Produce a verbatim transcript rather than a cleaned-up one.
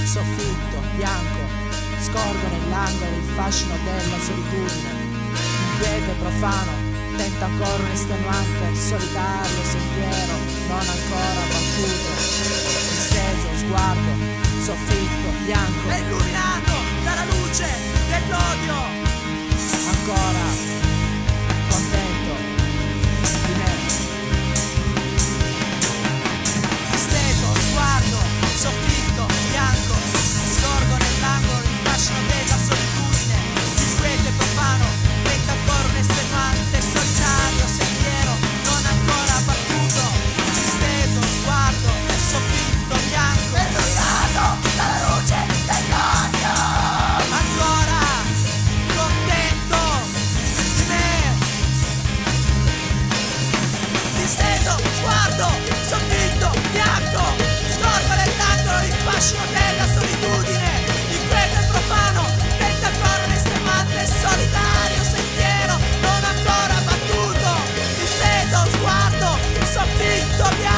soffitto bianco, scorgo nell'angolo il fascino della solitudine. Inquieto e profano, tenta ancora un estenuante, solitario sentiero non ancora battuto. Disteso sguardo, soffitto bianco, è illuminato dalla luce dell'odio. ancora contento di me. Disteso sguardo, soffitto bianco, scorgo nell'angolo il fascino della solitudine. Inquieto e profano, tenta ancora un estenuante, solitario sentiero non ancora battuto. Disteso sguardo, soffitto bianco, è illuminato dalla luce dell'odio. Ancora contento di me. Disteso sguardo, soffitto bianco, scorgo nell'angolo il fascino della solitudine. Inquieto e profano, tenta ancora un estenuante, solitario sentiero non ancora battuto. Disteso sguardo, soffitto bianco.